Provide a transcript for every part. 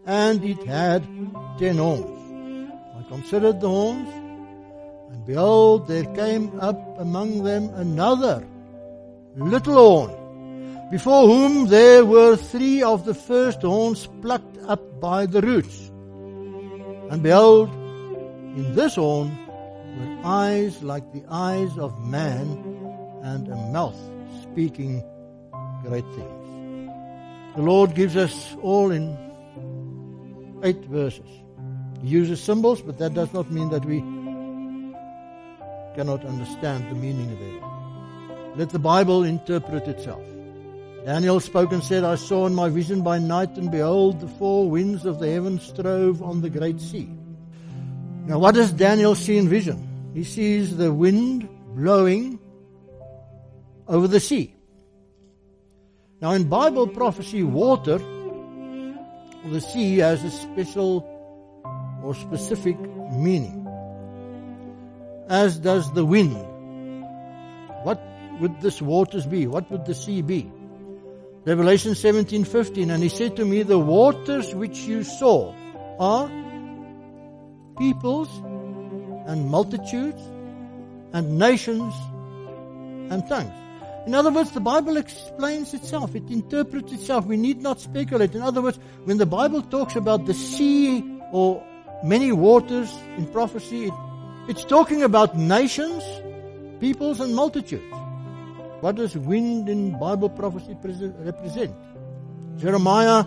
and it had 10 horns. I considered the horns, and behold, there came up among them another little horn, before whom there were 3 of the first horns plucked up by the roots. And behold, in this horn were eyes like the eyes of man, and a mouth speaking great things. The Lord gives us all in 8 verses. He uses symbols, but that does not mean that we cannot understand the meaning of it. Let the Bible interpret itself. Daniel spoke and said, I saw in my vision by night, and behold, the 4 winds of the heavens strove on the great sea. Now, what does Daniel see in vision? He sees the wind blowing over the sea. Now, in Bible prophecy, water, or the sea, has a special or specific meaning, as does the wind. What would this waters be? What would the sea be? Revelation 17:15, and he said to me, the waters which you saw are peoples and multitudes and nations and tongues. In other words, the Bible explains itself. It interprets itself. We need not speculate. In other words, when the Bible talks about the sea or many waters in prophecy, it's talking about nations, peoples, and multitudes. What does wind in Bible prophecy represent? Jeremiah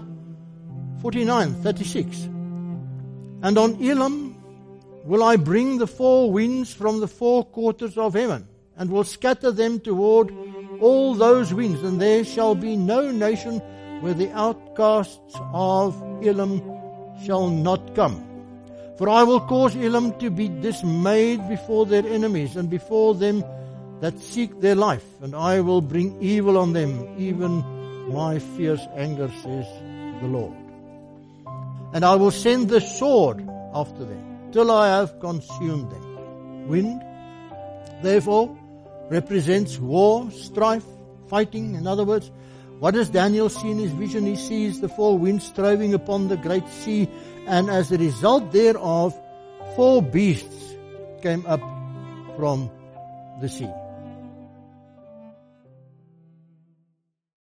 49:36. And on Elam will I bring the 4 winds from the 4 quarters of heaven, and will scatter them toward all those winds, and there shall be no nation where the outcasts of Elam shall not come. For I will cause Elam to be dismayed before their enemies, and before them that seek their life, and I will bring evil on them, even my fierce anger, says the Lord. And I will send the sword after them, till I have consumed them. Wind, therefore, represents war, strife, fighting. In other words, what does Daniel see in his vision? He sees the 4 winds striving upon the great sea, and as a result thereof, 4 beasts came up from the sea.